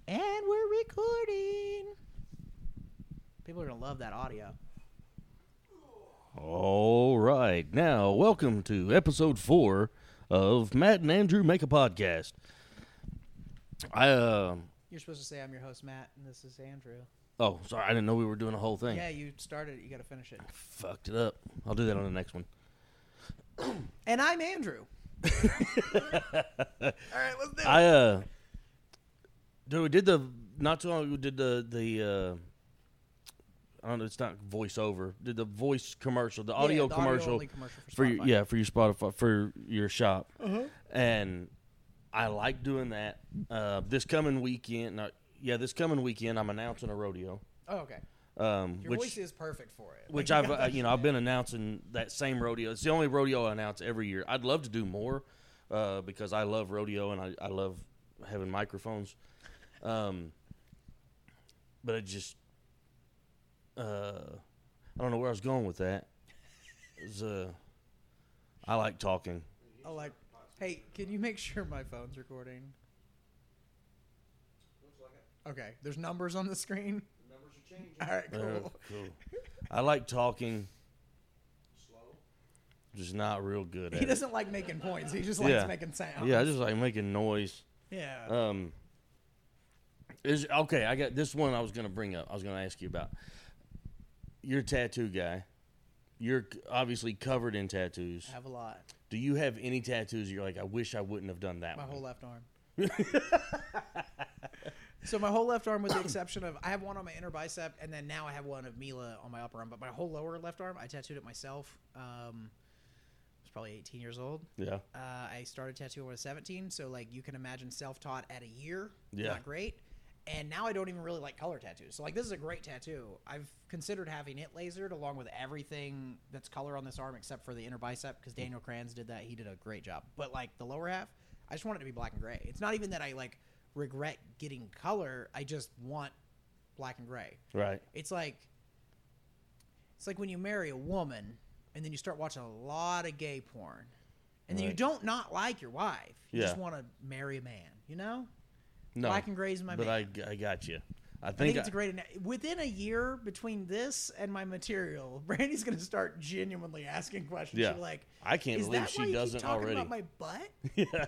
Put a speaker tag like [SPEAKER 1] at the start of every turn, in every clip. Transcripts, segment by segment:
[SPEAKER 1] And we're recording. People are going to love that audio.
[SPEAKER 2] All right. Now, welcome to episode 4 of Matt and Andrew Make a Podcast.
[SPEAKER 1] You're supposed to say I'm your host, Matt, and this is Andrew.
[SPEAKER 2] Oh, sorry. I didn't know we were doing a whole thing.
[SPEAKER 1] Yeah, you started it. You got to finish it.
[SPEAKER 2] Fucked it up. I'll do that on the next one.
[SPEAKER 1] And I'm Andrew. All right, let's do it.
[SPEAKER 2] Dude, we did not too long ago, we did the I don't know, it's not voiceover. Did the voice commercial, the audio commercial,
[SPEAKER 1] audio-only commercial for Spotify.
[SPEAKER 2] For your Spotify, for your shop.
[SPEAKER 1] Uh-huh.
[SPEAKER 2] And I like doing that. This coming weekend, I'm announcing a rodeo.
[SPEAKER 1] Oh, okay. Your
[SPEAKER 2] Which
[SPEAKER 1] voice is perfect for it.
[SPEAKER 2] Which
[SPEAKER 1] Like, you got that shit
[SPEAKER 2] I've been
[SPEAKER 1] down.
[SPEAKER 2] announcing that same rodeo. It's the only rodeo I announce every year. I'd love to do more because I love rodeo and I love having microphones. But it just, I don't know where I was going with that. I like talking.
[SPEAKER 1] Hey, can you make sure my phone's recording? Okay, there's numbers on the screen.
[SPEAKER 3] The numbers are changing.
[SPEAKER 1] All right, cool.
[SPEAKER 2] Cool. I like talking.
[SPEAKER 3] Slow.
[SPEAKER 2] Just not real good at
[SPEAKER 1] He
[SPEAKER 2] it.
[SPEAKER 1] doesn't like making points. He just likes
[SPEAKER 2] Yeah.
[SPEAKER 1] making sounds.
[SPEAKER 2] Yeah, I just like making noise.
[SPEAKER 1] Yeah.
[SPEAKER 2] I got this one I was going to bring up. I was going to ask you about. You're a tattoo guy. You're obviously covered in tattoos.
[SPEAKER 1] I have a lot.
[SPEAKER 2] Do you have any tattoos you're like, I wish I wouldn't have done that
[SPEAKER 1] My
[SPEAKER 2] one?
[SPEAKER 1] whole left arm. So my whole left arm, with the exception of, I have one on my inner bicep, and then now I have one of Mila on my upper arm. But my whole lower left arm, I tattooed it myself. I was probably 18 years old.
[SPEAKER 2] Yeah.
[SPEAKER 1] I started tattooing when I was 17, so like you can imagine self-taught at a year.
[SPEAKER 2] Yeah.
[SPEAKER 1] Not great. And now I don't even really like color tattoos. So like this is a great tattoo. I've considered having it lasered along with everything that's color on this arm except for the inner bicep because Daniel Kranz did that. He did a great job. But like the lower half, I just want it to be black and gray. It's not even that I like regret getting color. I just want black and gray.
[SPEAKER 2] Right.
[SPEAKER 1] It's like when you marry a woman and then you start watching a lot of gay porn and then you
[SPEAKER 2] Right.
[SPEAKER 1] don't not like your wife. You
[SPEAKER 2] Yeah.
[SPEAKER 1] just want to marry a man, you know?
[SPEAKER 2] No.
[SPEAKER 1] Black and gray is my
[SPEAKER 2] but
[SPEAKER 1] man.
[SPEAKER 2] I got you. I
[SPEAKER 1] I
[SPEAKER 2] think
[SPEAKER 1] think it's a great. Within a year between this and my material, Brandy's going to start genuinely asking questions.
[SPEAKER 2] Yeah.
[SPEAKER 1] She'll be like,
[SPEAKER 2] I can't
[SPEAKER 1] is
[SPEAKER 2] believe
[SPEAKER 1] that why
[SPEAKER 2] she
[SPEAKER 1] you
[SPEAKER 2] doesn't
[SPEAKER 1] keep talking
[SPEAKER 2] already.
[SPEAKER 1] about my butt?
[SPEAKER 2] Yeah.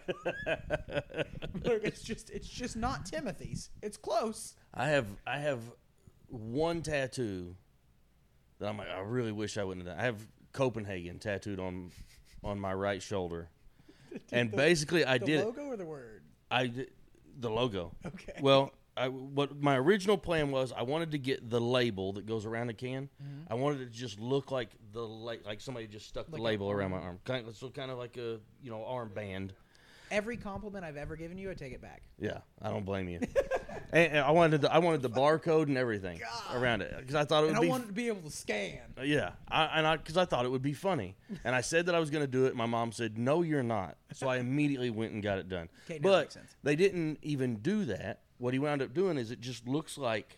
[SPEAKER 1] Look, it's just not Timothy's. It's close.
[SPEAKER 2] I have one tattoo that I'm like, I really wish I wouldn't have done. I have Copenhagen tattooed on my right shoulder. And basically I
[SPEAKER 1] The
[SPEAKER 2] did
[SPEAKER 1] logo or the word?
[SPEAKER 2] the logo.
[SPEAKER 1] Okay.
[SPEAKER 2] Well, what my original plan was, I wanted to get the label that goes around the can.
[SPEAKER 1] Mm-hmm.
[SPEAKER 2] I wanted it to just look like like somebody just stuck the
[SPEAKER 1] Like
[SPEAKER 2] label
[SPEAKER 1] a
[SPEAKER 2] around my arm, kind of like a armband.
[SPEAKER 1] Every compliment I've ever given you, I take it back.
[SPEAKER 2] Yeah, I don't blame you. and I wanted the barcode and everything around it because I thought it would
[SPEAKER 1] And I
[SPEAKER 2] be.
[SPEAKER 1] wanted to be able to scan.
[SPEAKER 2] Yeah, because I thought it would be funny, and I said that I was going to do it. And my mom said, "No, you're not." So I immediately went and got it done.
[SPEAKER 1] Okay, now it
[SPEAKER 2] but
[SPEAKER 1] makes sense.
[SPEAKER 2] they didn't even do that. What he wound up doing is it just looks like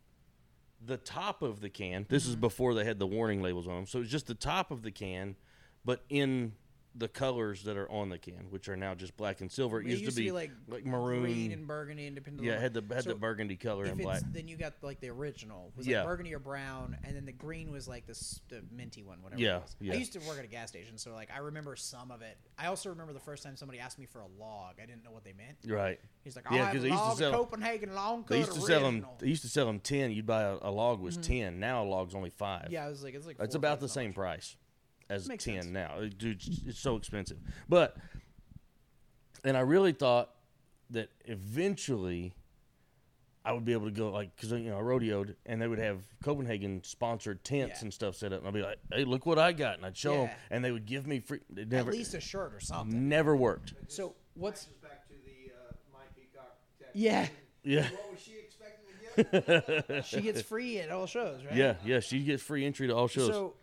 [SPEAKER 2] the top of the can. This is before they had the warning labels on them, so it's just the top of the can, but in the colors that are on the can, which are now just black and silver. It used to be
[SPEAKER 1] like
[SPEAKER 2] maroon,
[SPEAKER 1] green and burgundy, and depending.
[SPEAKER 2] yeah,
[SPEAKER 1] on
[SPEAKER 2] had the
[SPEAKER 1] So
[SPEAKER 2] burgundy color
[SPEAKER 1] if
[SPEAKER 2] and
[SPEAKER 1] it's,
[SPEAKER 2] black.
[SPEAKER 1] then you got like the original was
[SPEAKER 2] Yeah.
[SPEAKER 1] like burgundy or brown, and then the green was like the minty one, whatever.
[SPEAKER 2] Yeah,
[SPEAKER 1] it was.
[SPEAKER 2] yeah.
[SPEAKER 1] I used to work at a gas station, so like I remember some of it. I also remember the first time somebody asked me for a log. I didn't know what they meant.
[SPEAKER 2] Right.
[SPEAKER 1] He's like,
[SPEAKER 2] Yeah,
[SPEAKER 1] "Oh, I have
[SPEAKER 2] 'cause
[SPEAKER 1] a
[SPEAKER 2] they used to
[SPEAKER 1] log
[SPEAKER 2] sell-
[SPEAKER 1] of Copenhagen long cut
[SPEAKER 2] They used to sell them.
[SPEAKER 1] original."
[SPEAKER 2] They used to sell them 10. You'd buy a log was 10. Now a log's only 5.
[SPEAKER 1] Yeah, I was like, it's like
[SPEAKER 2] It's
[SPEAKER 1] 4 or
[SPEAKER 2] about
[SPEAKER 1] 5
[SPEAKER 2] the
[SPEAKER 1] so
[SPEAKER 2] same
[SPEAKER 1] much.
[SPEAKER 2] price as
[SPEAKER 1] Makes
[SPEAKER 2] 10
[SPEAKER 1] sense.
[SPEAKER 2] now. Dude, it's so expensive. But and I really thought that eventually I would be able to go like because I rodeoed and they would have Copenhagen sponsored tents
[SPEAKER 1] Yeah.
[SPEAKER 2] and stuff set up and I'd be like, hey, look what I got, and I'd show them
[SPEAKER 1] Yeah.
[SPEAKER 2] and they would give me free. It
[SPEAKER 1] At
[SPEAKER 2] never
[SPEAKER 1] least a shirt or something.
[SPEAKER 2] never worked.
[SPEAKER 1] So what's
[SPEAKER 3] Brings us back to the My Peacock tattoo.
[SPEAKER 1] Yeah.
[SPEAKER 2] Yeah.
[SPEAKER 3] What was she expecting to get?
[SPEAKER 1] she gets free at all shows, right?
[SPEAKER 2] Yeah, she gets free entry to all shows.
[SPEAKER 1] So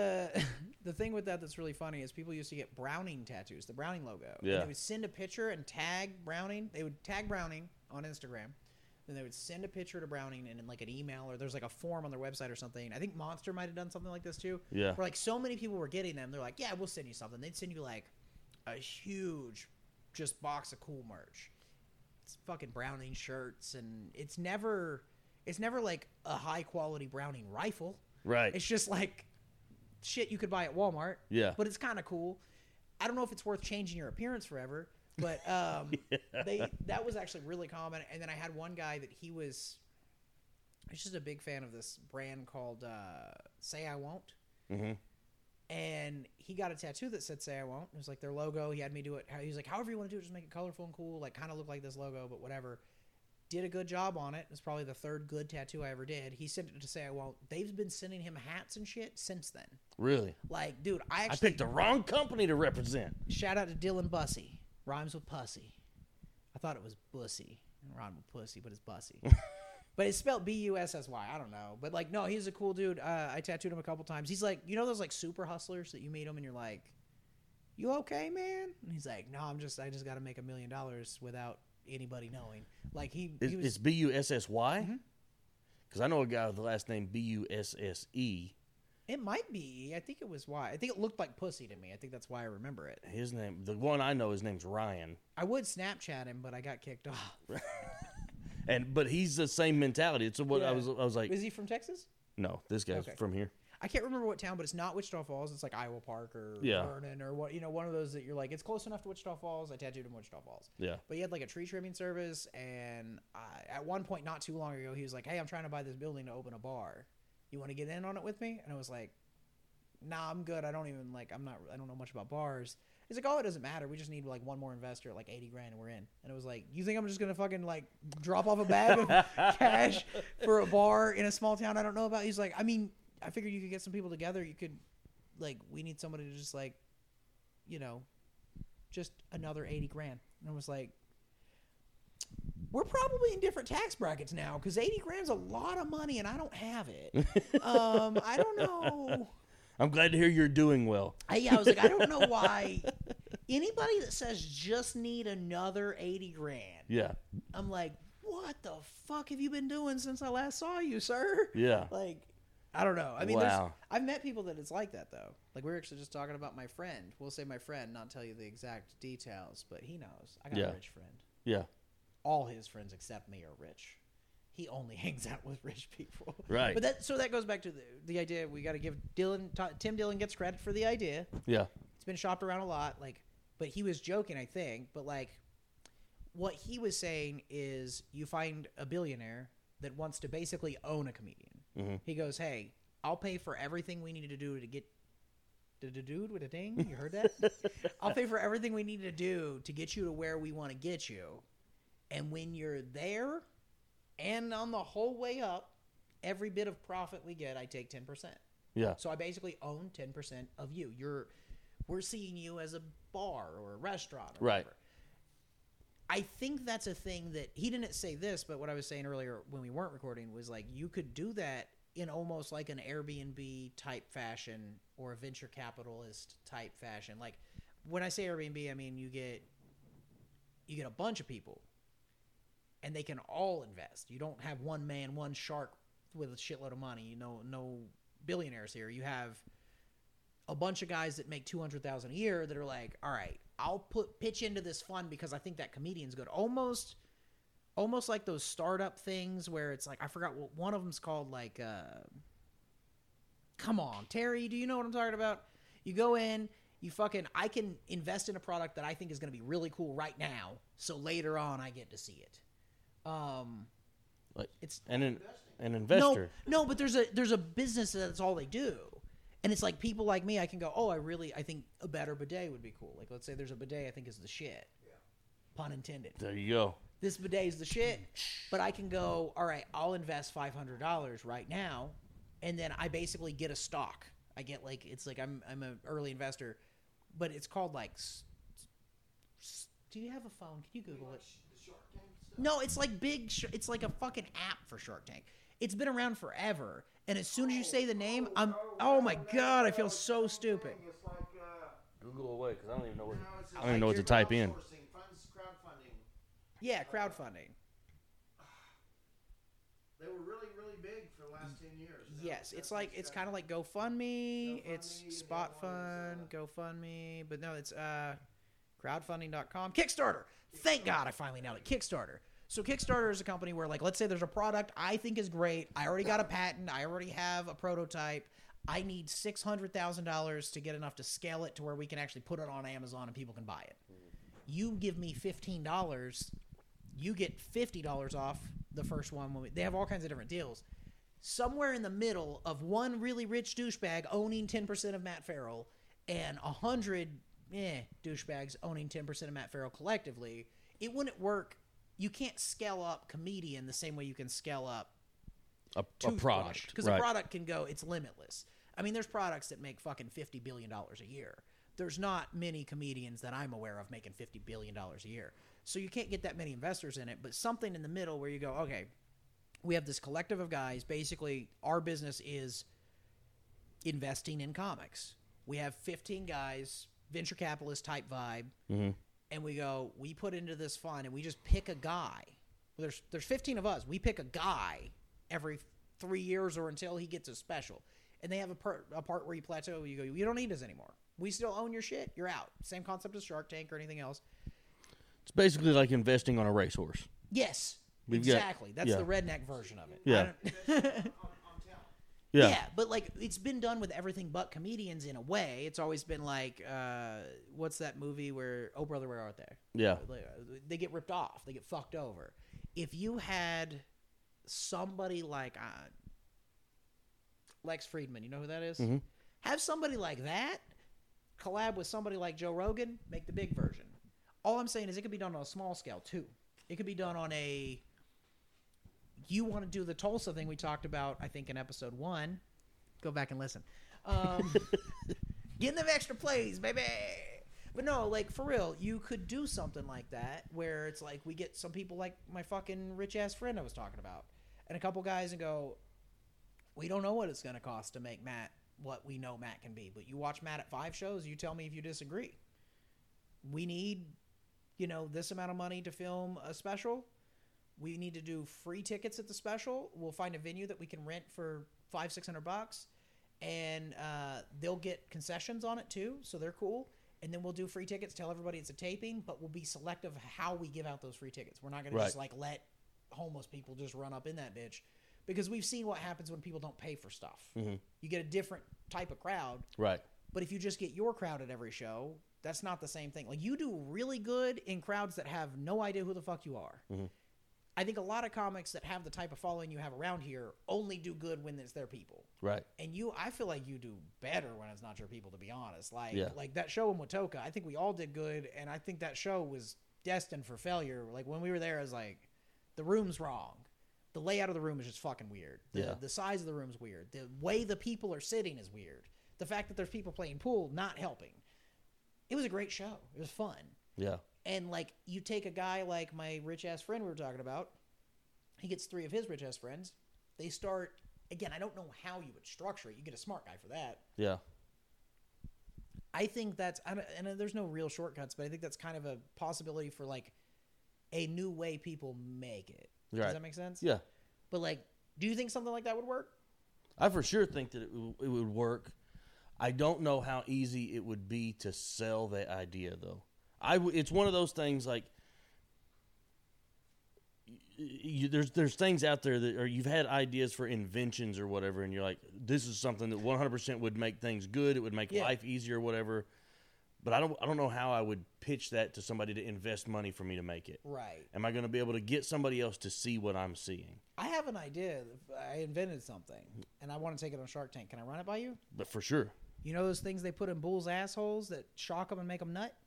[SPEAKER 1] the thing with that's really funny is people used to get Browning tattoos, the Browning logo.
[SPEAKER 2] Yeah.
[SPEAKER 1] And they would send a picture and tag Browning. They would tag Browning on Instagram. Then they would send a picture to Browning and in like an email or there's like a form on their website or something. I think Monster might have done something like this too.
[SPEAKER 2] Yeah.
[SPEAKER 1] Where like so many people were getting them. They're like, yeah, we'll send you something. They'd send you like a huge just box of cool merch. fucking Browning shirts, and it's never like a high quality Browning rifle.
[SPEAKER 2] Right.
[SPEAKER 1] It's just like shit you could buy at Walmart.
[SPEAKER 2] Yeah.
[SPEAKER 1] But it's kind of cool. I don't know if it's worth changing your appearance forever, but that was actually really common. And then I had one guy that he's just a big fan of this brand called Say I Won't.
[SPEAKER 2] Mm-hmm.
[SPEAKER 1] And he got a tattoo that said "Say I Won't." It was like their logo. He had me do it. He was like, "However you want to do it, just make it colorful and cool. Like kind of look like this logo, but whatever." Did a good job on it. It's probably the third good tattoo I ever did. He sent it to Say I Won't. They've been sending him hats and shit since then.
[SPEAKER 2] Really?
[SPEAKER 1] Like, dude, I
[SPEAKER 2] I picked the wrong company to represent.
[SPEAKER 1] shout out to Dylan Bussy. Rhymes with pussy. I thought it was bussy. It rhymed with pussy, but it's bussy. But it's spelled B-U-S-S-Y. I don't know. But, like, no, he's a cool dude. I tattooed him a couple times. He's like, you know those, like, super hustlers that you meet him and you're like, you okay, man? And he's like, no, I just got to make $1 million without anybody knowing. Like, he was...
[SPEAKER 2] It's B-U-S-S-Y?
[SPEAKER 1] Mhm.
[SPEAKER 2] Because I know a guy with the last name B-U-S-S-E.
[SPEAKER 1] It might be. I think it was Y. I think it looked like pussy to me. I think that's why I remember it.
[SPEAKER 2] His name, the one I know, his name's Ryan.
[SPEAKER 1] I would Snapchat him, but I got kicked off.
[SPEAKER 2] But he's the same mentality. It's what
[SPEAKER 1] Yeah.
[SPEAKER 2] I was like,
[SPEAKER 1] Is he from Texas?
[SPEAKER 2] no, this guy's
[SPEAKER 1] Okay.
[SPEAKER 2] from here.
[SPEAKER 1] I can't remember what town, but it's not Wichita Falls. It's like Iowa Park or
[SPEAKER 2] Yeah.
[SPEAKER 1] Vernon or what, one of those that you're like, it's close enough to Wichita Falls. I tattooed him in Wichita Falls.
[SPEAKER 2] Yeah.
[SPEAKER 1] But he had like a tree trimming service, and at one point, not too long ago, he was like, "Hey, I'm trying to buy this building to open a bar. You want to get in on it with me?" And I was like, "Nah, I'm good. I don't know much about bars." He's like, "Oh, it doesn't matter. We just need like one more investor at like 80 grand and we're in." And it was like, "You think I'm just gonna fucking like drop off a bag of cash for a bar in a small town I don't know about?" He's like, "I mean, I figured you could get some people together. You could, like, we need somebody to just like, just another 80 grand." And I was like, we're probably in different tax brackets now because 80 grand's a lot of money and I don't have it. I don't know.
[SPEAKER 2] I'm glad to hear you're doing well.
[SPEAKER 1] I was like, I don't know why anybody that says just need another 80 grand.
[SPEAKER 2] Yeah.
[SPEAKER 1] I'm like, what the fuck have you been doing since I last saw you, sir?
[SPEAKER 2] Yeah.
[SPEAKER 1] Like, I don't know. I mean,
[SPEAKER 2] Wow.
[SPEAKER 1] I've met people that it's like that, though. Like, we were actually just talking about my friend. We'll say my friend, not tell you the exact details, but he knows. I got
[SPEAKER 2] Yeah.
[SPEAKER 1] a rich friend.
[SPEAKER 2] Yeah.
[SPEAKER 1] All his friends except me are rich. He only hangs out with rich people.
[SPEAKER 2] Right.
[SPEAKER 1] But that goes back to the idea. We got to give Tim Dillon gets credit for the idea.
[SPEAKER 2] Yeah.
[SPEAKER 1] It's been shopped around a lot, but he was joking, I think. But what he was saying is, you find a billionaire that wants to basically own a comedian.
[SPEAKER 2] Mm-hmm.
[SPEAKER 1] He goes, "Hey, I'll pay for everything we need to do to get the dude with a ding. You heard that? I'll pay for everything we need to do to get you to where we want to get you. And when you're there, and on the whole way up, every bit of profit we get, I take 10%.
[SPEAKER 2] Yeah.
[SPEAKER 1] So I basically own 10% of you. We're seeing you as a bar or a restaurant or
[SPEAKER 2] Right.
[SPEAKER 1] whatever." I think that's a thing that he didn't say this, but what I was saying earlier when we weren't recording was like, you could do that in almost like an Airbnb type fashion or a venture capitalist type fashion. Like, when I say Airbnb, I mean you get a bunch of people and they can all invest. You don't have one man, one shark with a shitload of money. No billionaires here. You have a bunch of guys that make $200,000 a year that are like, all right, I'll pitch into this fund because I think that comedian's good. Almost like those startup things where it's like, I forgot what one of them's called, like, come on, Terry, do you know what I'm talking about? You go in, I can invest in a product that I think is going to be really cool right now, so later on I get to see it.
[SPEAKER 2] Like
[SPEAKER 1] It's
[SPEAKER 2] an investor.
[SPEAKER 1] No, but there's a business that's all they do. And it's like people like me, I can go, I think a better bidet would be cool. Like, let's say there's a bidet I think is the shit. Yeah. Pun intended.
[SPEAKER 2] There you go.
[SPEAKER 1] This bidet is the shit. But I can go, all right, I'll invest $500 right now, and then I basically get a stock. I get it's like I'm an early investor, but it's called like. Do you have a phone? Can you Google it?
[SPEAKER 3] The Shark Tank stuff.
[SPEAKER 1] No, it's like it's like a fucking app for Shark Tank. It's been around forever, and as soon as you say the name, oh my god, I feel so stupid.
[SPEAKER 3] It's like,
[SPEAKER 2] Google away because I don't even know what.
[SPEAKER 3] it's
[SPEAKER 2] I don't even know what to type in.
[SPEAKER 3] Crowdfunding.
[SPEAKER 1] Yeah, crowdfunding.
[SPEAKER 3] They were really, really big for the last 10 years. Now
[SPEAKER 1] Yes, it's kind of like GoFundMe. It's
[SPEAKER 3] GoFundMe,
[SPEAKER 1] Spot
[SPEAKER 3] the other one
[SPEAKER 1] Fund, GoFundMe, but no, it's Crowdfunding.com. Kickstarter. Thank God I finally nailed it. Kickstarter. So Kickstarter is a company where, like, let's say there's a product I think is great. I already got a patent. I already have a prototype. I need $600,000 to get enough to scale it to where we can actually put it on Amazon and people can buy it. You give me $15, you get $50 off the first one. They have all kinds of different deals. Somewhere in the middle of one really rich douchebag owning 10% of Matt Farrell and 100 douchebags owning 10% of Matt Farrell collectively, it wouldn't work. You can't scale up comedian the same way you can scale up
[SPEAKER 2] a product.
[SPEAKER 1] Because a product can go, it's limitless. I mean, there's products that make fucking $50 billion a year. There's not many comedians that I'm aware of making $50 billion a year. So you can't get that many investors in it, but something in the middle where you go, okay, we have this collective of guys. Basically, our business is investing in comics. We have 15 guys, venture capitalist type vibe, and we go, we put into this fund, and we just pick a guy. There's 15 of us. We pick a guy every 3 years or until he gets a special. And they have a part where you plateau. You go, you don't need us anymore. We still own your shit. You're out. Same concept as Shark Tank or anything else.
[SPEAKER 2] It's basically like investing on a racehorse.
[SPEAKER 1] Yes, exactly. That's the redneck version of it.
[SPEAKER 2] Yeah.
[SPEAKER 3] On talent.
[SPEAKER 1] Yeah, but like it's been done with everything but comedians in a way. It's always been like, what's that movie where Oh Brother Where Art Thou?
[SPEAKER 2] Yeah.
[SPEAKER 1] They get ripped off. They get fucked over. If you had somebody like Lex Friedman, you know who that is?
[SPEAKER 2] Mm-hmm.
[SPEAKER 1] Have somebody like that collab with somebody like Joe Rogan, make the big version. All I'm saying is it could be done on a small scale too. It could be done on a. You want to do the Tulsa thing we talked about, I think, in episode 1. Go back and listen. Getting them extra plays, baby. But no, like, for real, you could do something like that where it's like we get some people like my fucking rich-ass friend I was talking about and a couple guys and go, we don't know what it's going to cost to make Matt what we know Matt can be. But you watch Matt at 5 shows, you tell me if you disagree. We need, this amount of money to film a special. We need to do free tickets at the special. We'll find a venue that we can rent for $500-$600, and they'll get concessions on it too, so they're cool. And then we'll do free tickets. Tell everybody it's a taping, but we'll be selective how we give out those free tickets. We're not going to just like let homeless people just run up in that bitch, because we've seen what happens when people don't pay for stuff. Mm-hmm. You get a different type of crowd,
[SPEAKER 2] right?
[SPEAKER 1] But if you just get your crowd at every show, that's not the same thing. Like, you do really good in crowds that have no idea who the fuck you are. Mm-hmm. I think a lot of comics that have the type of following you have around here only do good when it's their people. Right. And I feel like you do better when it's not your people, to be honest. Like that show in Watoka, I think we all did good, and I think that show was destined for failure. Like, when we were there, I was like, the room's wrong. The layout of the room is just fucking weird. The size of the room's weird. The way the people are sitting is weird. The fact that there's people playing pool, not helping. It was a great show. It was fun. Yeah. And, like, you take a guy like my rich-ass friend we were talking about. He gets 3 of his rich-ass friends. They start, again, I don't know how you would structure it. You get a smart guy for that. Yeah. I think that's, and there's no real shortcuts, but I think that's kind of a possibility for, like, a new way people make it. Right. Does that make sense? Yeah. But, like, do you think something like that would work?
[SPEAKER 2] I for sure think that it would work. I don't know how easy it would be to sell the idea, though. It's one of those things like there's things out there that, or you've had ideas for inventions or whatever, and you're like, this is something that 100% would make things good. It would make life easier or whatever. But I don't know how I would pitch that to somebody to invest money for me to make it. Right. Am I going to be able to get somebody else to see what I'm seeing?
[SPEAKER 1] I have an idea. I invented something, and I want to take it on Shark Tank. Can I run it by you?
[SPEAKER 2] But for sure.
[SPEAKER 1] You know those things they put in bulls' assholes that shock them and make them nut?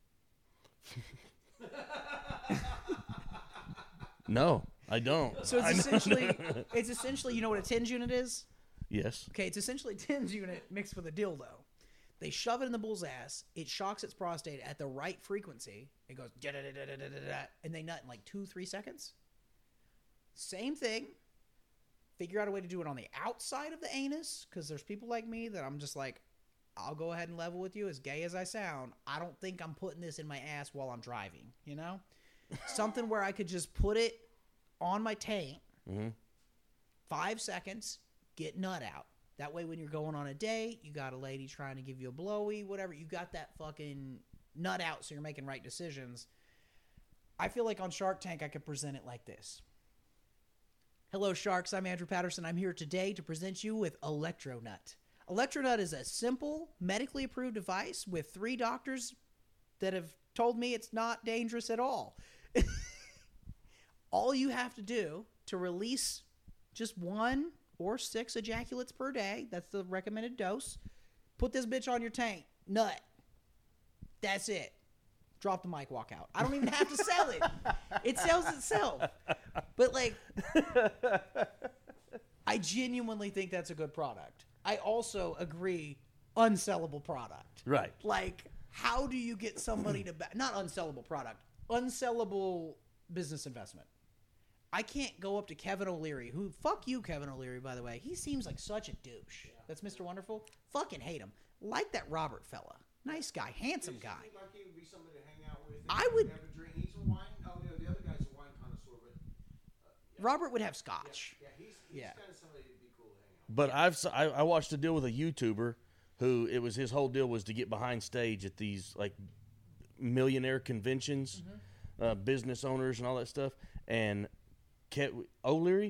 [SPEAKER 2] No, I don't.
[SPEAKER 1] So it's essentially, you know what a TINS unit is? Yes. Okay, it's essentially a TINS unit mixed with a dildo. They shove it in the bull's ass. It shocks its prostate at the right frequency. It goes da-da-da-da-da-da-da, and they nut in like 2-3 seconds. Same thing. Figure out a way to do it on the outside of the anus, because there's people like me that I'm just like, I'll go ahead and level with you, as gay as I sound. I don't think I'm putting this in my ass while I'm driving, you know? Something where I could just put it on my taint, 5 seconds, get nut out. That way when you're going on a date, you got a lady trying to give you a blowy, whatever, you got that fucking nut out so you're making right decisions. I feel like on Shark Tank I could present it like this. Hello, Sharks. I'm Andrew Patterson. I'm here today to present you with Electronut. Electronut is a simple, medically approved device with 3 doctors that have told me it's not dangerous at all. All you have to do to release just 1 or 6 ejaculates per day, that's the recommended dose, put this bitch on your tank, nut. That's it. Drop the mic, walk out. I don't even have to sell it. It sells itself. But, like, I genuinely think that's a good product. I also agree, unsellable product.
[SPEAKER 2] Right.
[SPEAKER 1] Like, how do you get somebody to not unsellable product, unsellable business investment? I can't go up to Kevin O'Leary, who, fuck you, Kevin O'Leary, by the way. He seems like such a douche. Yeah. That's Mr. Wonderful. Fucking hate him. Like that Robert fella. Nice guy, handsome guy.
[SPEAKER 3] Like he would be somebody to hang out with.
[SPEAKER 1] I would.
[SPEAKER 3] Have a drink. He's a wine. Oh, the other guy's a wine connoisseur, but yeah.
[SPEAKER 1] Robert would have scotch.
[SPEAKER 3] Yeah, he's kind of somebody to be cool to hang out
[SPEAKER 2] But I watched a deal with a YouTuber who it was his whole deal was to get behind stage at these like millionaire conventions, business owners and all that stuff. And Kevin O'Leary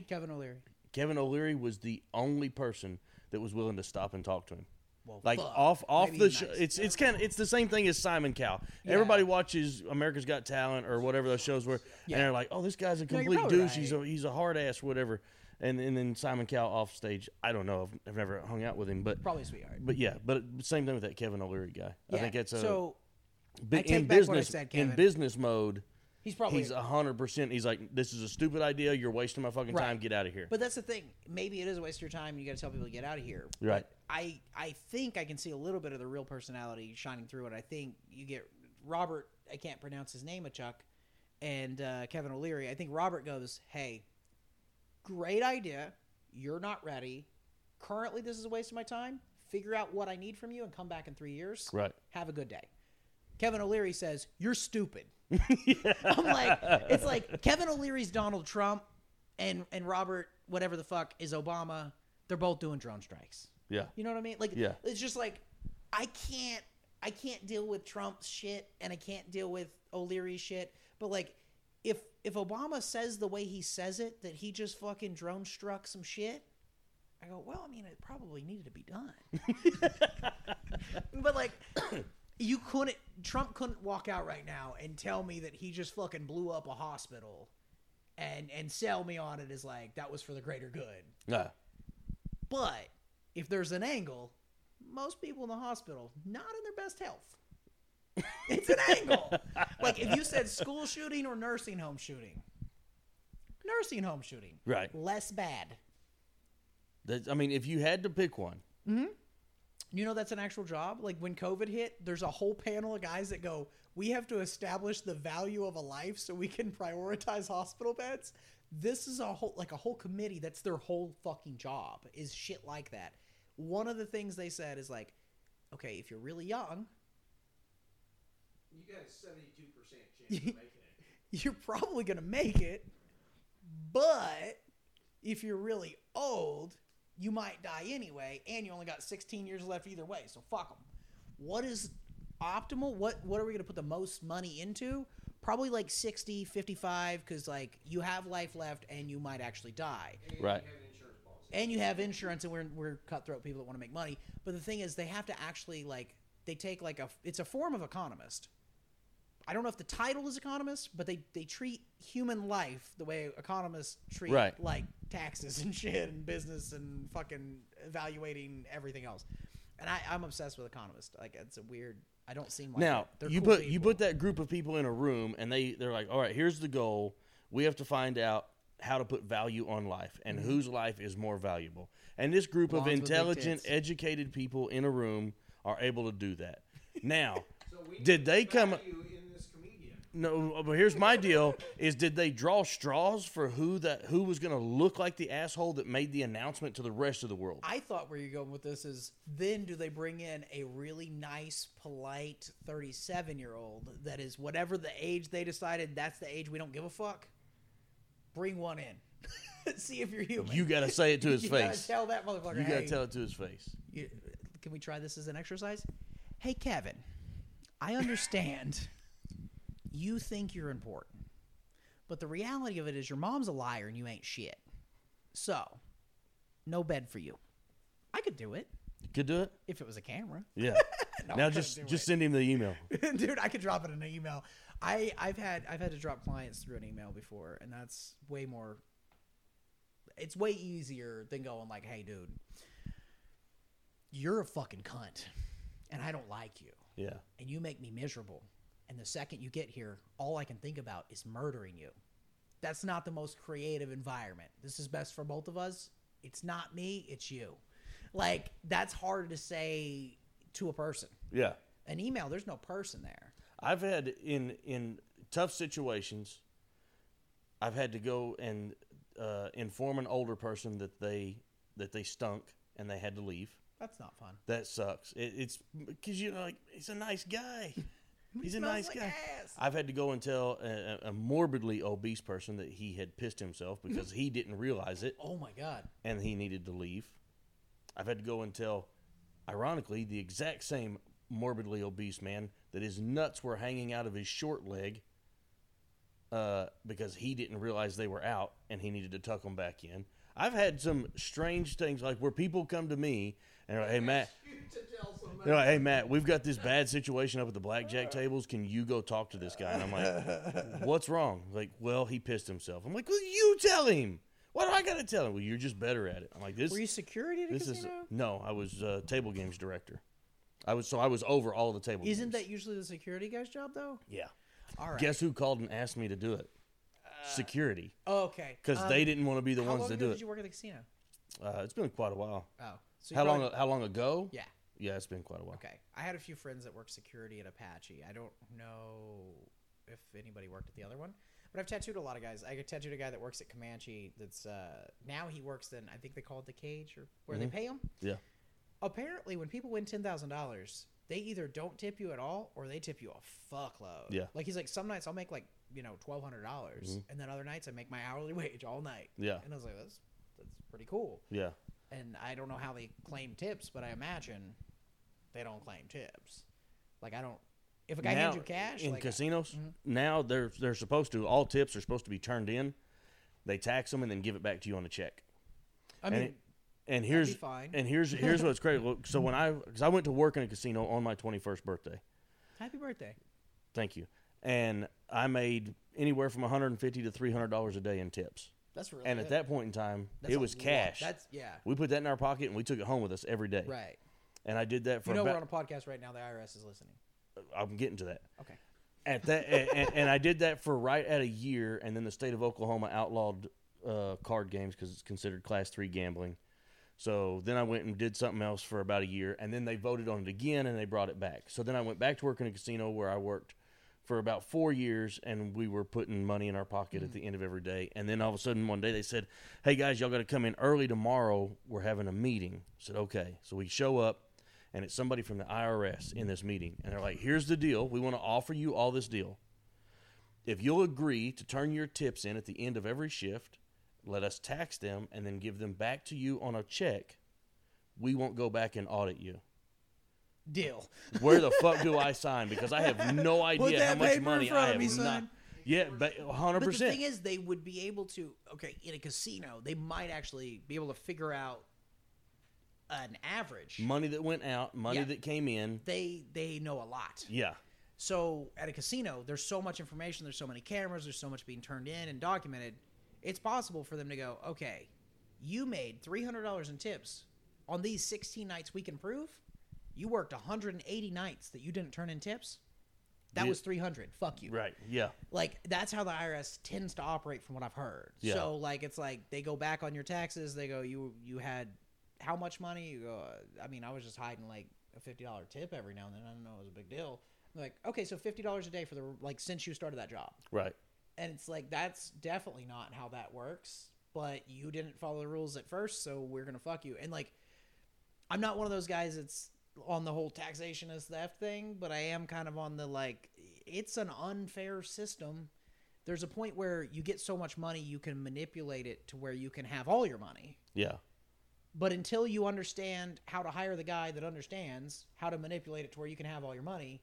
[SPEAKER 2] was the only person that was willing to stop and talk to him.
[SPEAKER 1] Well,
[SPEAKER 2] like
[SPEAKER 1] fuck.
[SPEAKER 2] off
[SPEAKER 1] Maybe
[SPEAKER 2] the
[SPEAKER 1] nice.
[SPEAKER 2] show. It's the same thing as Simon Cowell.
[SPEAKER 1] Yeah.
[SPEAKER 2] Everybody watches America's Got Talent or whatever those shows were,
[SPEAKER 1] Yeah.
[SPEAKER 2] and they're like, "Oh, this guy's a
[SPEAKER 1] No, you're
[SPEAKER 2] complete
[SPEAKER 1] probably
[SPEAKER 2] douche.
[SPEAKER 1] right.
[SPEAKER 2] He's a hard ass, whatever." And then Simon Cowell off stage. I don't know. I've never hung out with him, but
[SPEAKER 1] Probably a sweetheart.
[SPEAKER 2] but yeah, but same thing with that Kevin O'Leary guy.
[SPEAKER 1] Yeah.
[SPEAKER 2] I think it's a
[SPEAKER 1] so I
[SPEAKER 2] in
[SPEAKER 1] take back what I
[SPEAKER 2] business
[SPEAKER 1] said,
[SPEAKER 2] in
[SPEAKER 1] Kevin.
[SPEAKER 2] business mode.
[SPEAKER 1] he's probably
[SPEAKER 2] 100%. He's like, this is a stupid idea. You're wasting my fucking
[SPEAKER 1] Right.
[SPEAKER 2] time. Get out of here.
[SPEAKER 1] But that's the thing. Maybe it is a waste of your time. And you got to tell people to get out of here.
[SPEAKER 2] Right.
[SPEAKER 1] But I think I can see a little bit of the real personality shining through. And I think you get Robert. I can't pronounce his name, Chuck, and Kevin O'Leary. I think Robert goes, "Hey, great idea. You're not ready. Currently, this is a waste of my time. Figure out what I need from you and come back in 3 years.
[SPEAKER 2] Right.
[SPEAKER 1] Have a good day." Kevin O'Leary says, "You're stupid." I'm like, it's like Kevin O'Leary's Donald Trump and Robert, whatever the fuck, is Obama. They're both doing drone strikes.
[SPEAKER 2] Yeah.
[SPEAKER 1] You know what I mean? Like,
[SPEAKER 2] Yeah.
[SPEAKER 1] It's just like, I can't deal with Trump's shit and I can't deal with O'Leary's shit. But like, if Obama says the way he says it, that he just fucking drone struck some shit, I go, well, I mean, it probably needed to be done. But like, Trump couldn't walk out right now and tell me that he just fucking blew up a hospital and sell me on it as like, that was for the greater good.
[SPEAKER 2] Yeah.
[SPEAKER 1] But if there's an angle, most people in the hospital, not in their best health. It's an angle. Like if you said school shooting or nursing home shooting. Nursing home shooting.
[SPEAKER 2] Right.
[SPEAKER 1] Less bad.
[SPEAKER 2] I mean, if you had to pick one.
[SPEAKER 1] Mm-hmm. You know that's an actual job? Like when COVID hit, there's a whole panel of guys that go, we have to establish the value of a life so we can prioritize hospital beds. This is a whole committee. That's their whole fucking job is shit like that. One of the things they said is like, okay, if you're really young,
[SPEAKER 3] You got a 72% chance of making it.
[SPEAKER 1] you're probably going to make it. But if you're really old, you might die anyway, and you only got 16 years left either way, so fuck them. What is optimal? What are we going to put the most money into? Probably like 60, 55, because like you have life left and you might actually die.
[SPEAKER 3] And
[SPEAKER 2] Right.
[SPEAKER 3] You have an insurance policy.
[SPEAKER 1] And you have insurance, and we're cutthroat people that want to make money. But the thing is, they have to actually like they take like it's a form of economist. I don't know if the title is economist, but they treat human life the way economists treat
[SPEAKER 2] Right.
[SPEAKER 1] like taxes and shit and business and fucking evaluating everything else. And I'm obsessed with economists. Like it's a weird. I don't seem like
[SPEAKER 2] Now
[SPEAKER 1] it. They're
[SPEAKER 2] you
[SPEAKER 1] cool
[SPEAKER 2] put
[SPEAKER 1] people.
[SPEAKER 2] that group of people in a room, and they're like, all right, here's the goal. We have to find out how to put value on life and whose life is more valuable. And this group of
[SPEAKER 1] Blondes with big
[SPEAKER 2] intelligent,
[SPEAKER 1] tits.
[SPEAKER 2] educated people in a room are able to do that. Now,
[SPEAKER 3] So we
[SPEAKER 2] did they
[SPEAKER 3] need
[SPEAKER 2] come?
[SPEAKER 3] value in this comedian.
[SPEAKER 2] No, but here's my deal: is did they draw straws for who was going to look like the asshole that made the announcement to the rest of the world?
[SPEAKER 1] I thought where you're going with this is then do they bring in a really nice, polite 37-year-old that is whatever the age they decided that's the age we don't give a fuck? Bring one in. See if you're human.
[SPEAKER 2] You got to say it to his
[SPEAKER 1] You
[SPEAKER 2] face.
[SPEAKER 1] gotta tell that motherfucker,
[SPEAKER 2] You got
[SPEAKER 1] hey,
[SPEAKER 2] to tell it to his face.
[SPEAKER 1] can we try this as an exercise? Hey, Kevin, I understand you think you're important, but the reality of it is your mom's a liar and you ain't shit. So, no bed for you. I could do it
[SPEAKER 2] Could do it.
[SPEAKER 1] if it was a camera.
[SPEAKER 2] Yeah.
[SPEAKER 1] No, I
[SPEAKER 2] Now
[SPEAKER 1] couldn't
[SPEAKER 2] just
[SPEAKER 1] do it.
[SPEAKER 2] send him the email.
[SPEAKER 1] Dude, I could drop it in an email. I've had to drop clients through an email before, and that's way more. It's way easier than going like, "Hey, dude, you're a fucking cunt, and I don't like you,
[SPEAKER 2] Yeah.
[SPEAKER 1] and you make me miserable. And the second you get here, all I can think about is murdering you. That's not the most creative environment. This is best for both of us. It's not me, it's you." Like, that's hard to say to a person.
[SPEAKER 2] Yeah.
[SPEAKER 1] An email, there's no person there.
[SPEAKER 2] I've had in tough situations, I've had to go and inform an older person that they stunk and they had to leave.
[SPEAKER 1] That's not fun.
[SPEAKER 2] That sucks. It's because like he's a nice guy. He's a
[SPEAKER 1] Smells
[SPEAKER 2] nice
[SPEAKER 1] like
[SPEAKER 2] guy.
[SPEAKER 1] ass.
[SPEAKER 2] I've had to go and tell a morbidly obese person that he had pissed himself because he didn't realize it
[SPEAKER 1] Oh my God.
[SPEAKER 2] and he needed to leave. I've had to go and tell, ironically, the exact same morbidly obese man that his nuts were hanging out of his short leg because he didn't realize they were out and he needed to tuck them back in. I've had some strange things like where people come to me and they're like, "Hey, Matt," they're like, "Hey, Matt, we've got this bad situation up at the blackjack tables. Can you go talk to this guy?" And I'm like, "What's wrong?" Like, "Well, he pissed himself." I'm like, "Well, you tell him. Why do I got to tell him?" "Well, you're just better at it." I'm like, "This."
[SPEAKER 1] Were you security at a
[SPEAKER 2] This is
[SPEAKER 1] casino?
[SPEAKER 2] no. I was table games director. I was over all the table.
[SPEAKER 1] Isn't
[SPEAKER 2] games.
[SPEAKER 1] that usually the security guy's job, though?
[SPEAKER 2] Yeah.
[SPEAKER 1] All right.
[SPEAKER 2] Guess who called and asked me to do it? Security,
[SPEAKER 1] Oh, okay.
[SPEAKER 2] because they didn't want to be the
[SPEAKER 1] How
[SPEAKER 2] ones
[SPEAKER 1] long
[SPEAKER 2] to
[SPEAKER 1] ago
[SPEAKER 2] do
[SPEAKER 1] did
[SPEAKER 2] it.
[SPEAKER 1] you work at the casino?
[SPEAKER 2] It's been quite a while.
[SPEAKER 1] Oh. So
[SPEAKER 2] How
[SPEAKER 1] you
[SPEAKER 2] long?
[SPEAKER 1] probably-
[SPEAKER 2] How long ago?
[SPEAKER 1] Yeah.
[SPEAKER 2] Yeah, it's been quite a while.
[SPEAKER 1] Okay. I had a few friends that worked security at Apache. I don't know if anybody worked at the other one, but I've tattooed a lot of guys. I tattooed a guy that works at Comanche. That's now he works in, I think they call it the Cage, or where they pay him.
[SPEAKER 2] Yeah.
[SPEAKER 1] Apparently, when people win $10,000, they either don't tip you at all or they tip you a fuckload.
[SPEAKER 2] Yeah.
[SPEAKER 1] Like, he's like, some nights I'll make like $1,200, and then other nights I make my hourly wage all night.
[SPEAKER 2] Yeah.
[SPEAKER 1] And I was like, that's pretty cool.
[SPEAKER 2] Yeah.
[SPEAKER 1] And I don't know how they claim tips, but I imagine they don't claim tips. Like, I don't. If a guy hands you cash,
[SPEAKER 2] in
[SPEAKER 1] like,
[SPEAKER 2] casinos, now they're supposed to. All tips are supposed to be turned in. They tax them and then give it back to you on a check.
[SPEAKER 1] I mean,
[SPEAKER 2] And
[SPEAKER 1] that'd
[SPEAKER 2] here's
[SPEAKER 1] be fine.
[SPEAKER 2] and here's what's crazy. Look, so because I went to work in a casino on my 21st birthday.
[SPEAKER 1] Happy birthday.
[SPEAKER 2] Thank you. And I made anywhere from $150 to $300 a day in tips.
[SPEAKER 1] That's really
[SPEAKER 2] And
[SPEAKER 1] good.
[SPEAKER 2] at that point in time,
[SPEAKER 1] That's
[SPEAKER 2] it
[SPEAKER 1] a
[SPEAKER 2] was
[SPEAKER 1] lot.
[SPEAKER 2] cash.
[SPEAKER 1] That's, yeah.
[SPEAKER 2] We put that in our pocket and we took it home with us every day.
[SPEAKER 1] Right.
[SPEAKER 2] And I did that for
[SPEAKER 1] You know, we're
[SPEAKER 2] about.
[SPEAKER 1] on a podcast right now. The IRS is listening.
[SPEAKER 2] I'm getting to that.
[SPEAKER 1] Okay.
[SPEAKER 2] At that, and I did that for right at a year, and then the state of Oklahoma outlawed card games because it's considered Class 3 gambling. So then I went and did something else for about a year, and then they voted on it again, and they brought it back. So then I went back to work in a casino where I worked for about 4 years, and we were putting money in our pocket at the end of every day. And then all of a sudden one day they said, "Hey guys, y'all got to come in early tomorrow. We're having a meeting." I said, "Okay." So we show up, and it's somebody from the IRS in this meeting, and they're like, "Here's the deal. We want to offer you all this deal. If you'll agree to turn your tips in at the end of every shift, let us tax them, and then give them back to you on a check, we won't go back and audit you."
[SPEAKER 1] Deal.
[SPEAKER 2] Where the fuck do I sign? Because I have no idea how
[SPEAKER 1] that
[SPEAKER 2] much
[SPEAKER 1] paper in
[SPEAKER 2] money
[SPEAKER 1] front
[SPEAKER 2] I
[SPEAKER 1] of
[SPEAKER 2] have
[SPEAKER 1] me,
[SPEAKER 2] not.
[SPEAKER 1] son.
[SPEAKER 2] Yeah, but 100%.
[SPEAKER 1] But the thing is, they would be able to, in a casino, they might actually be able to figure out an average.
[SPEAKER 2] Money that went out, money
[SPEAKER 1] Yeah.
[SPEAKER 2] that came in.
[SPEAKER 1] They know a lot.
[SPEAKER 2] Yeah.
[SPEAKER 1] So at a casino, there's so much information, there's so many cameras, there's so much being turned in and documented. It's possible for them to go, okay, you made $300 in tips on these 16 nights we can prove. You worked 180 nights that you didn't turn in tips. That
[SPEAKER 2] Yeah.
[SPEAKER 1] was 300. Fuck you.
[SPEAKER 2] Right. Yeah.
[SPEAKER 1] Like, that's how the IRS tends to operate from what I've heard.
[SPEAKER 2] Yeah.
[SPEAKER 1] So, like, it's like they go back on your taxes. They go, you had how much money? You go, I mean, I was just hiding, like, a $50 tip every now and then. I didn't know it was a big deal. I'm like, okay, so $50 a day for since you started that job.
[SPEAKER 2] Right.
[SPEAKER 1] And it's like, that's definitely not how that works. But you didn't follow the rules at first, so we're going to fuck you. And, like, I'm not one of those guys that's on the whole taxation is theft thing, but I am kind of on the, like, it's an unfair system. There's a point where you get so much money, you can manipulate it to where you can have all your money.
[SPEAKER 2] Yeah.
[SPEAKER 1] But until you understand how to hire the guy that understands how to manipulate it to where you can have all your money,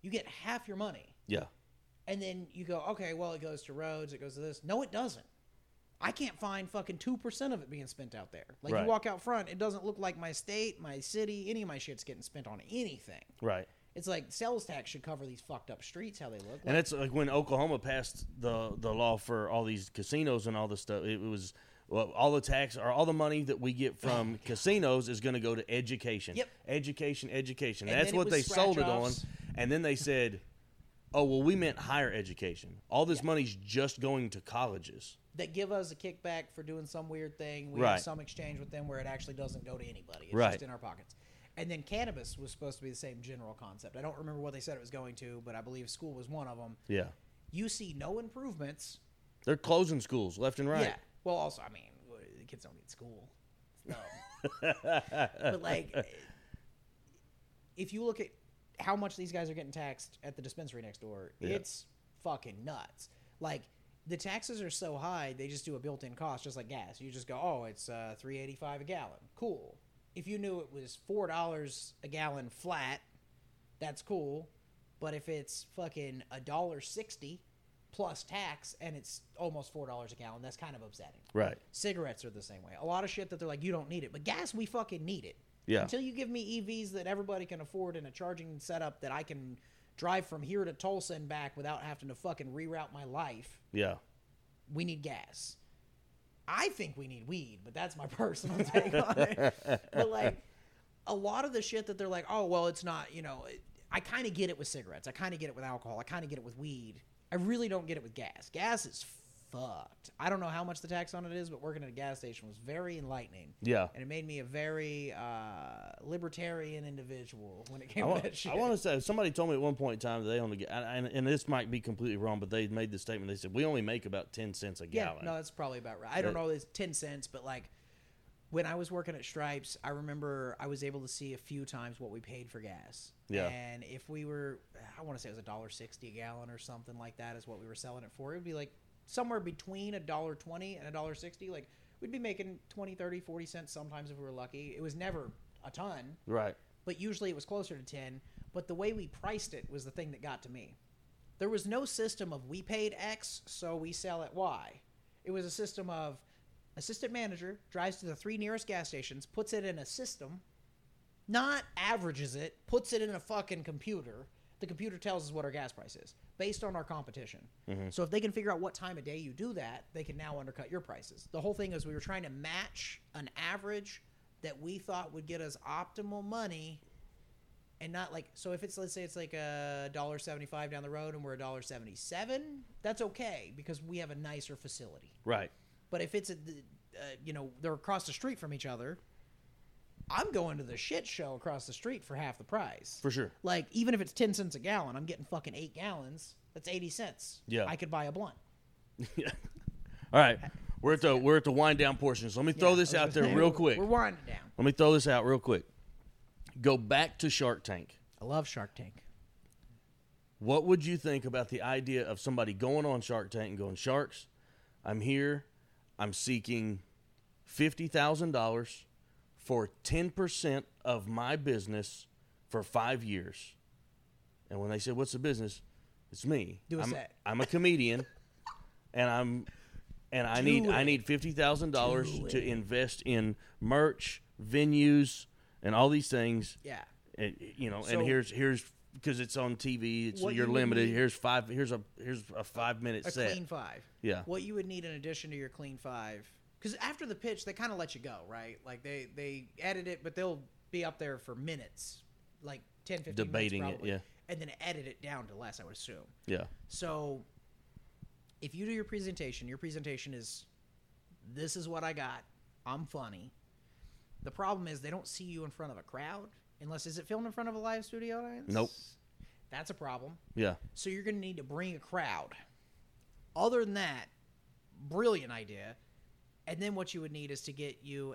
[SPEAKER 1] you get half your money.
[SPEAKER 2] Yeah.
[SPEAKER 1] And then you go, okay, well, it goes to roads, it goes to this. No, it doesn't. I can't find fucking 2% of it being spent out there. Like,
[SPEAKER 2] Right.
[SPEAKER 1] you walk out front, it doesn't look like my state, my city, any of my shit's getting spent on anything.
[SPEAKER 2] Right.
[SPEAKER 1] It's like sales tax should cover these fucked up streets how they look.
[SPEAKER 2] And it's like when Oklahoma passed the law for all these casinos and all this stuff. It was all the tax or all the money that we get from casinos is going to go to education.
[SPEAKER 1] Yep.
[SPEAKER 2] Education.
[SPEAKER 1] And
[SPEAKER 2] That's
[SPEAKER 1] then it
[SPEAKER 2] what
[SPEAKER 1] was
[SPEAKER 2] they sold it on.
[SPEAKER 1] scratch-offs.
[SPEAKER 2] And then they said, "Oh, well, we meant higher education. All this money's just going to colleges."
[SPEAKER 1] That give us a kickback for doing some weird thing. We
[SPEAKER 2] Right.
[SPEAKER 1] have some exchange with them where it actually doesn't go to anybody. It's
[SPEAKER 2] Right.
[SPEAKER 1] just in our pockets. And then cannabis was supposed to be the same general concept. I don't remember what they said it was going to, but I believe school was one of them.
[SPEAKER 2] Yeah.
[SPEAKER 1] You see no improvements.
[SPEAKER 2] They're closing schools left and right.
[SPEAKER 1] Yeah. Well, also, I mean, the kids don't need school. It's dumb. But, like, if you look at how much these guys are getting taxed at the dispensary next door,
[SPEAKER 2] Yeah.
[SPEAKER 1] it's fucking nuts. Like, the taxes are so high, they just do a built-in cost, just like gas. You just go, oh, it's $3.85 a gallon. Cool. If you knew it was $4 a gallon flat, that's cool. But if it's fucking $1.60 plus tax and it's almost $4 a gallon, that's kind of upsetting.
[SPEAKER 2] Right.
[SPEAKER 1] Cigarettes are the same way. A lot of shit that they're like, you don't need it. But gas, we fucking need it.
[SPEAKER 2] Yeah.
[SPEAKER 1] Until you give me EVs that everybody can afford and a charging setup that I can drive from here to Tulsa and back without having to fucking reroute my life,
[SPEAKER 2] Yeah.
[SPEAKER 1] we need gas. I think we need weed, but that's my personal take on it. But, like, a lot of the shit that they're like, oh, well, it's not, you know, I kind of get it with cigarettes. I kind of get it with alcohol. I kind of get it with weed. I really don't get it with gas. Gas is fucked. I don't know how much the tax on it is, but working at a gas station was very enlightening.
[SPEAKER 2] Yeah.
[SPEAKER 1] And it made me a very libertarian individual when it came
[SPEAKER 2] I
[SPEAKER 1] to that shit.
[SPEAKER 2] want to say, somebody told me at one point in time that they only get, and this might be completely wrong, but they made the statement. They said, we only make about 10 cents a
[SPEAKER 1] Yeah,
[SPEAKER 2] gallon.
[SPEAKER 1] no, that's probably about right. I don't know, it's 10 cents, but, like, when I was working at Stripes, I remember I was able to see a few times what we paid for gas.
[SPEAKER 2] Yeah.
[SPEAKER 1] And if we were, I want to say it was $1.60 a gallon or something like that is what we were selling it for. It would be like somewhere between $1.20 and $1.60. Like, we'd be making 20, 30, 40 cents sometimes if we were lucky. It was never a ton,
[SPEAKER 2] Right.
[SPEAKER 1] but usually it was closer to 10. But the way we priced it was the thing that got to me. There was no system of we paid X, so we sell at Y. It was a system of assistant manager drives to the 3 nearest gas stations, puts it in a system, not averages it, puts it in a fucking computer. The computer tells us what our gas price is based on our competition. So if they can figure out what time of day you do that, they can now undercut your prices. The whole thing is we were trying to match an average that we thought would get us optimal money, and not like, so if it's, let's say it's like $1.75 down the road and we're $1.77, that's okay because we have a nicer facility.
[SPEAKER 2] Right.
[SPEAKER 1] But if it's you know, they're across the street from each other, I'm going to the shit show across the street for half the price.
[SPEAKER 2] For sure.
[SPEAKER 1] Like, even if it's 10 cents a gallon, I'm getting fucking 8 gallons. That's 80 cents.
[SPEAKER 2] Yeah.
[SPEAKER 1] I could buy a blunt.
[SPEAKER 2] Yeah. All right. We're at the wind down portion. So let me throw this out there real quick.
[SPEAKER 1] We're winding down.
[SPEAKER 2] Let me throw this out real quick. Go back to Shark Tank.
[SPEAKER 1] I love Shark Tank.
[SPEAKER 2] What would you think about the idea of somebody going on Shark Tank and going, Sharks, I'm here. I'm seeking $50,000 for 10% of my business for 5 years. And when they said, what's the business? It's me.
[SPEAKER 1] Do a set.
[SPEAKER 2] I'm a comedian, and I need $50,000 to invest in merch, venues, and all these things.
[SPEAKER 1] Yeah.
[SPEAKER 2] And, you know,
[SPEAKER 1] So-
[SPEAKER 2] and here's because it's on TV, it's,
[SPEAKER 1] What
[SPEAKER 2] you're
[SPEAKER 1] you would
[SPEAKER 2] limited.
[SPEAKER 1] need-
[SPEAKER 2] Here's a 5-minute
[SPEAKER 1] A
[SPEAKER 2] set.
[SPEAKER 1] clean 5.
[SPEAKER 2] Yeah.
[SPEAKER 1] What you would need in addition to your clean 5, because after the pitch, they kind of let you go, right? Like, they edit it, but they'll be up there for minutes, like 10, 15
[SPEAKER 2] Debating it,
[SPEAKER 1] minutes probably,
[SPEAKER 2] yeah.
[SPEAKER 1] and then edit it down to less, I would assume.
[SPEAKER 2] Yeah.
[SPEAKER 1] So if you do your presentation is, this is what I got. I'm funny. The problem is they don't see you in front of a crowd unless, is it filmed in front of a live studio audience?
[SPEAKER 2] Nope.
[SPEAKER 1] That's a problem.
[SPEAKER 2] Yeah.
[SPEAKER 1] So you're going to need to bring a crowd. Other than that, brilliant idea. And then what you would need is to get you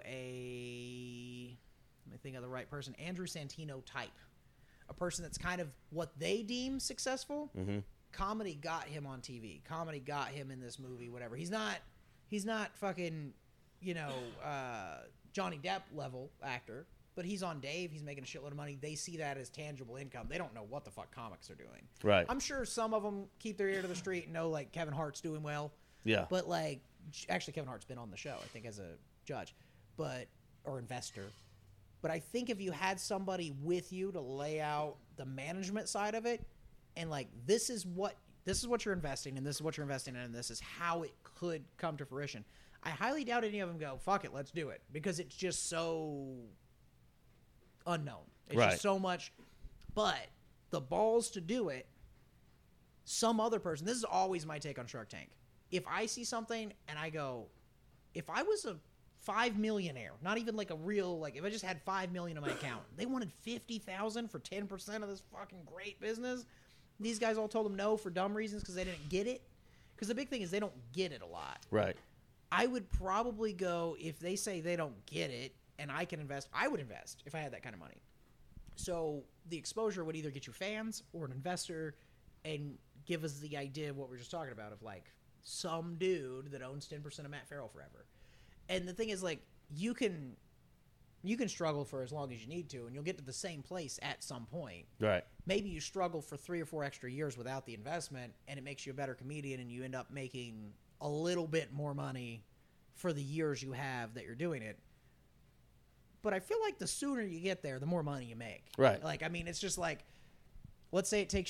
[SPEAKER 1] a, let me think of the right person, Andrew Santino type. A person that's kind of what they deem successful.
[SPEAKER 2] Mm-hmm.
[SPEAKER 1] Comedy got him on TV. Comedy got him in this movie, whatever. He's not fucking, you know, Johnny Depp level actor, but he's on Dave. He's making a shitload of money. They see that as tangible income. They don't know what the fuck comics are doing.
[SPEAKER 2] Right.
[SPEAKER 1] I'm sure some of them keep their ear to the street and know, like, Kevin Hart's doing well.
[SPEAKER 2] Yeah.
[SPEAKER 1] But, like, actually, Kevin Hart's been on the show, I think, as a judge, or investor. But I think if you had somebody with you to lay out the management side of it, and, like, this is what you're investing, and this is what you're investing in, and this is how it could come to fruition. I highly doubt any of them go, fuck it, let's do it. Because it's just so unknown. It's
[SPEAKER 2] Right.
[SPEAKER 1] just so much. But the balls to do it, some other person, this is always my take on Shark Tank. If I see something and I go, if I was a $5 millionaire, not even like a real, like if I just had $5 million in my account, they wanted $50,000 for 10% of this fucking great business. These guys all told them no for dumb reasons because they didn't get it. Because the big thing is they don't get it a lot.
[SPEAKER 2] Right.
[SPEAKER 1] I would probably go, if they say they don't get it and I can invest, I would invest if I had that kind of money. So the exposure would either get you fans or an investor and give us the idea of what we're just talking about of like some dude that owns 10% of Matt Farrell forever. And the thing is, like, you can struggle for as long as you need to, and you'll get to the same place at some point.
[SPEAKER 2] Right.
[SPEAKER 1] Maybe you struggle for 3 or 4 extra years without the investment, and it makes you a better comedian, and you end up making a little bit more money for the years you have that you're doing it. But I feel like the sooner you get there, the more money you make.
[SPEAKER 2] Right.
[SPEAKER 1] Like, I mean, it's just like, let's say it's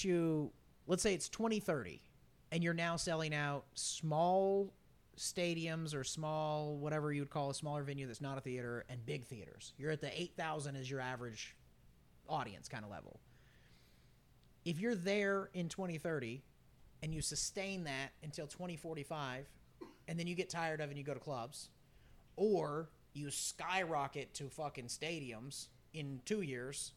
[SPEAKER 1] 2030, and you're now selling out small stadiums or small, whatever you would call a smaller venue that's not a theater, and big theaters. You're at the 8,000 as your average audience kind of level. If you're there in 2030 and you sustain that until 2045, and then you get tired of it and you go to clubs, or you skyrocket to fucking stadiums in 2 years,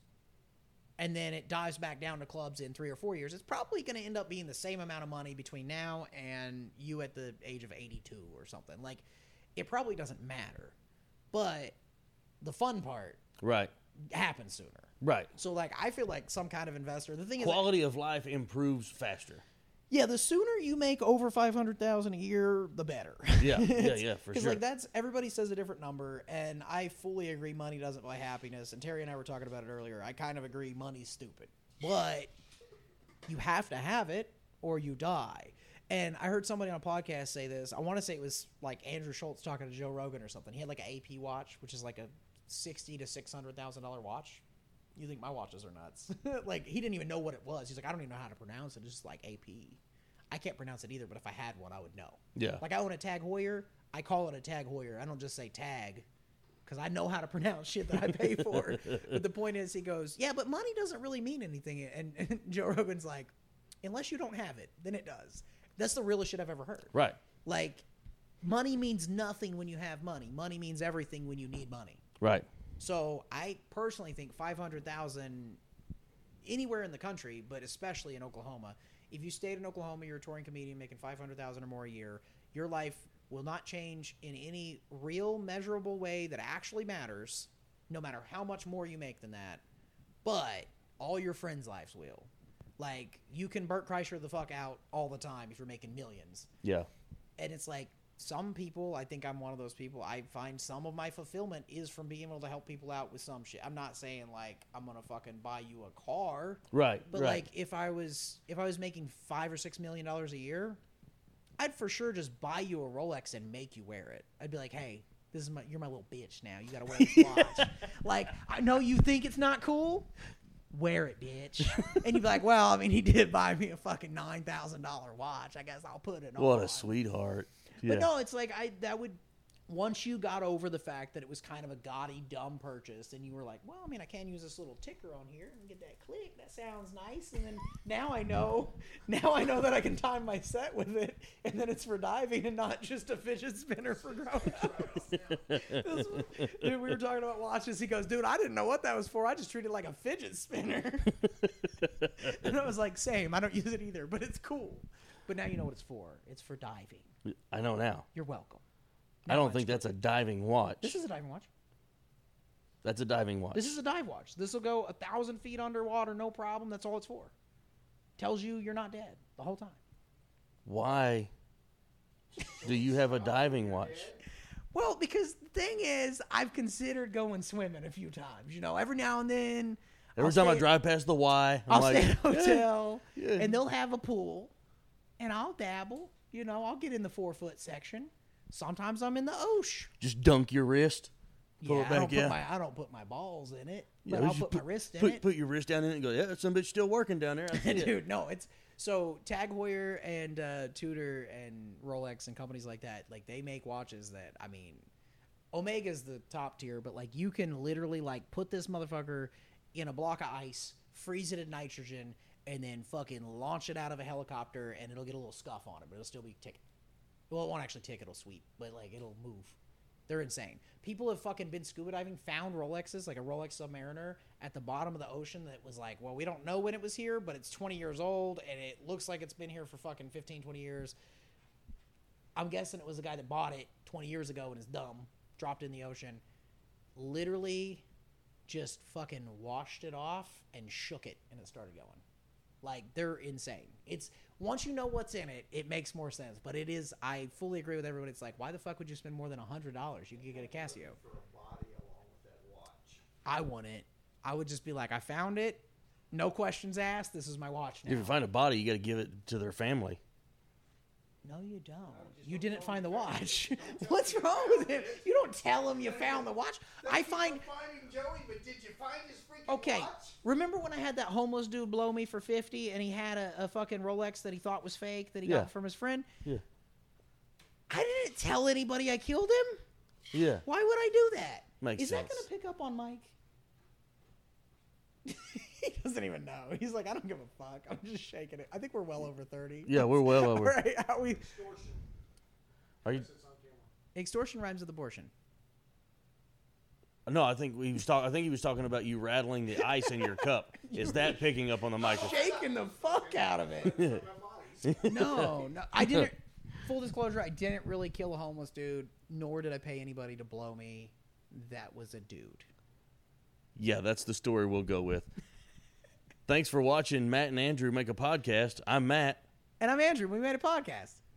[SPEAKER 1] and then it dives back down to clubs in 3 or 4 years, it's probably going to end up being the same amount of money between now and you at the age of 82 or something. Like, it probably doesn't matter. But the fun part
[SPEAKER 2] Right.
[SPEAKER 1] happens sooner.
[SPEAKER 2] Right.
[SPEAKER 1] So, like, I feel like some kind of investor, the thing is,
[SPEAKER 2] Quality of life improves faster.
[SPEAKER 1] yeah, the sooner you make over $500,000 a year, the better.
[SPEAKER 2] Yeah, yeah, for
[SPEAKER 1] Because
[SPEAKER 2] sure.
[SPEAKER 1] like that's everybody says a different number, and I fully agree. Money doesn't buy happiness, and Terry and I were talking about it earlier. I kind of agree. Money's stupid, but you have to have it or you die. And I heard somebody on a podcast say this. I want to say it was like Andrew Schultz talking to Joe Rogan or something. He had like an AP watch, which is like a $60,000 to $600,000 watch. You think my watches are nuts? Like, he didn't even know what it was. He's like, I don't even know how to pronounce it. It's just like AP. I can't pronounce it either, but if I had one, I would know.
[SPEAKER 2] Yeah.
[SPEAKER 1] Like, I own a Tag Heuer. I call it a Tag Heuer. I don't just say Tag, because I know how to pronounce shit that I pay for. But the point is, he goes, yeah, but money doesn't really mean anything. And Joe Rogan's like, unless you don't have it, then it does. That's the realest shit I've ever heard.
[SPEAKER 2] Right.
[SPEAKER 1] Like, money means nothing when you have money. Money means everything when you need money.
[SPEAKER 2] Right.
[SPEAKER 1] So I personally think 500,000 anywhere in the country, but especially in Oklahoma. If you stayed in Oklahoma, you're a touring comedian making 500,000 or more a year, your life will not change in any real measurable way that actually matters, no matter how much more you make than that. But all your friends' lives will. Like, you can Burt Kreischer the fuck out all the time if you're making millions.
[SPEAKER 2] Yeah.
[SPEAKER 1] And it's like, some people, I think I'm one of those people, I find some of my fulfillment is from being able to help people out with some shit. I'm not saying, like, I'm going to fucking buy you a car.
[SPEAKER 2] Right.
[SPEAKER 1] But,
[SPEAKER 2] right.
[SPEAKER 1] like, if I was making $5 or $6 million a year, I'd for sure just buy you a Rolex and make you wear it. I'd be like, hey, you're my little bitch now. You got to wear this watch. Like, I know you think it's not cool. Wear it, bitch. And you'd be like, well, I mean, he did buy me a fucking $9,000 watch. I guess I'll put it on.
[SPEAKER 2] What a sweetheart. Yeah.
[SPEAKER 1] But no, it's like once you got over the fact that it was kind of a gaudy, dumb purchase, and you were like, well, I mean, I can use this little ticker on here and get that click. That sounds nice. And then now I know that I can time my set with it, and then it's for diving and not just a fidget spinner for grown-ups. Dude, we were talking about watches. He goes, dude, I didn't know what that was for. I just treat it like a fidget spinner. And I was like, same. I don't use it either, but it's cool. But now you know what it's for. It's for diving.
[SPEAKER 2] I know now.
[SPEAKER 1] You're welcome.
[SPEAKER 2] I don't think that's a diving watch.
[SPEAKER 1] This is a diving watch.
[SPEAKER 2] That's a diving watch.
[SPEAKER 1] This is a dive watch. This will go 1,000 feet underwater, no problem. That's all it's for. Tells you you're not dead the whole time.
[SPEAKER 2] Why do you have a diving watch?
[SPEAKER 1] Well, because the thing is, I've considered going swimming a few times. You know, every now and then.
[SPEAKER 2] Every time I drive past the Y, I'm
[SPEAKER 1] I'll
[SPEAKER 2] like,
[SPEAKER 1] stay at a hotel,
[SPEAKER 2] yeah.
[SPEAKER 1] and they'll have a pool, and I'll dabble. You know, I'll get in the 4-foot section. Sometimes I'm in the ocean.
[SPEAKER 2] just dunk your wrist. Pull
[SPEAKER 1] Yeah,
[SPEAKER 2] it back,
[SPEAKER 1] I don't put my balls in it,
[SPEAKER 2] Yeah,
[SPEAKER 1] but I'll
[SPEAKER 2] just
[SPEAKER 1] put my wrist in it.
[SPEAKER 2] Put your wrist down in it and go, yeah, some bitch still working down there. I see it.
[SPEAKER 1] Dude, no, it's so Tag Heuer and Tudor and Rolex and companies like that, like they make watches that, I mean, Omega's the top tier, but like you can literally like put this motherfucker in a block of ice, freeze it in nitrogen, and then fucking launch it out of a helicopter, and it'll get a little scuff on it, but it'll still be ticking. Well, it won't actually tick, it'll sweep, but like it'll move. They're insane. People have fucking been scuba diving, found Rolexes, like a Rolex Submariner, at the bottom of the ocean that was like, well, we don't know when it was here, but it's 20 years old, and it looks like it's been here for fucking 15, 20 years. I'm guessing it was the guy that bought it 20 years ago and is dumb, dropped it in the ocean, literally just fucking washed it off and shook it, and it started going. Like, they're insane. It's once you know what's in it, it makes more sense. But it is, I fully agree with everybody. It's like, why the fuck would you spend more than $100? You could get a Casio.
[SPEAKER 3] For a body along with that watch.
[SPEAKER 1] I want it. I would just be like, I found it. No questions asked. This is my watch now.
[SPEAKER 2] If you find a body, you got to give it to their family.
[SPEAKER 1] No, you don't. You didn't find the watch. What's wrong with it? You don't tell him you found the watch. I find.
[SPEAKER 3] Finding Joey, but did you find his freaking
[SPEAKER 1] Okay,
[SPEAKER 3] watch?
[SPEAKER 1] remember when I had that homeless dude blow me for 50 and he had a fucking Rolex that he thought was fake that he
[SPEAKER 2] Yeah.
[SPEAKER 1] got from his friend?
[SPEAKER 2] Yeah.
[SPEAKER 1] I didn't tell anybody I killed him.
[SPEAKER 2] Yeah.
[SPEAKER 1] Why would I do that?
[SPEAKER 2] Makes
[SPEAKER 1] Is
[SPEAKER 2] sense.
[SPEAKER 1] that going to pick up on Mike? He doesn't even know. He's like, I don't give a fuck. I'm just shaking it. I think we're well over 30.
[SPEAKER 2] Yeah, we're well
[SPEAKER 1] All
[SPEAKER 2] over.
[SPEAKER 1] right, how we...
[SPEAKER 3] Extortion.
[SPEAKER 2] Are you?
[SPEAKER 3] It's on camera.
[SPEAKER 1] Extortion rhymes with abortion.
[SPEAKER 2] No, I think he was talking. I think he was talking about you rattling the ice in your cup. Is that picking up on the microphone?
[SPEAKER 1] Shaking the fuck out of it.
[SPEAKER 3] My bodies.
[SPEAKER 1] No, I didn't. Full disclosure, I didn't really kill a homeless dude, nor did I pay anybody to blow me. That was a dude.
[SPEAKER 2] Yeah, that's the story we'll go with. Thanks for watching Matt and Andrew make a podcast. I'm Matt.
[SPEAKER 1] And I'm Andrew. We made a podcast.